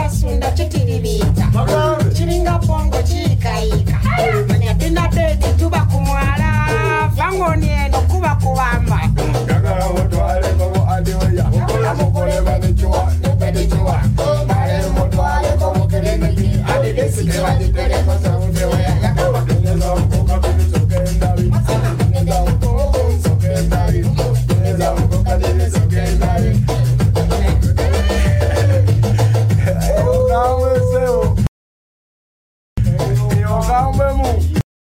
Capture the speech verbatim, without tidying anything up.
basunda chitiribita chiringa pongo chikaika manyatinda bedi tuba kumwala vangoni eno kuba kuwamba Gagara motwale komo adiwaya Okola mokole banichua Nebedi chua Mare motwale komo kerengeki Adi desi kewa di tere kosa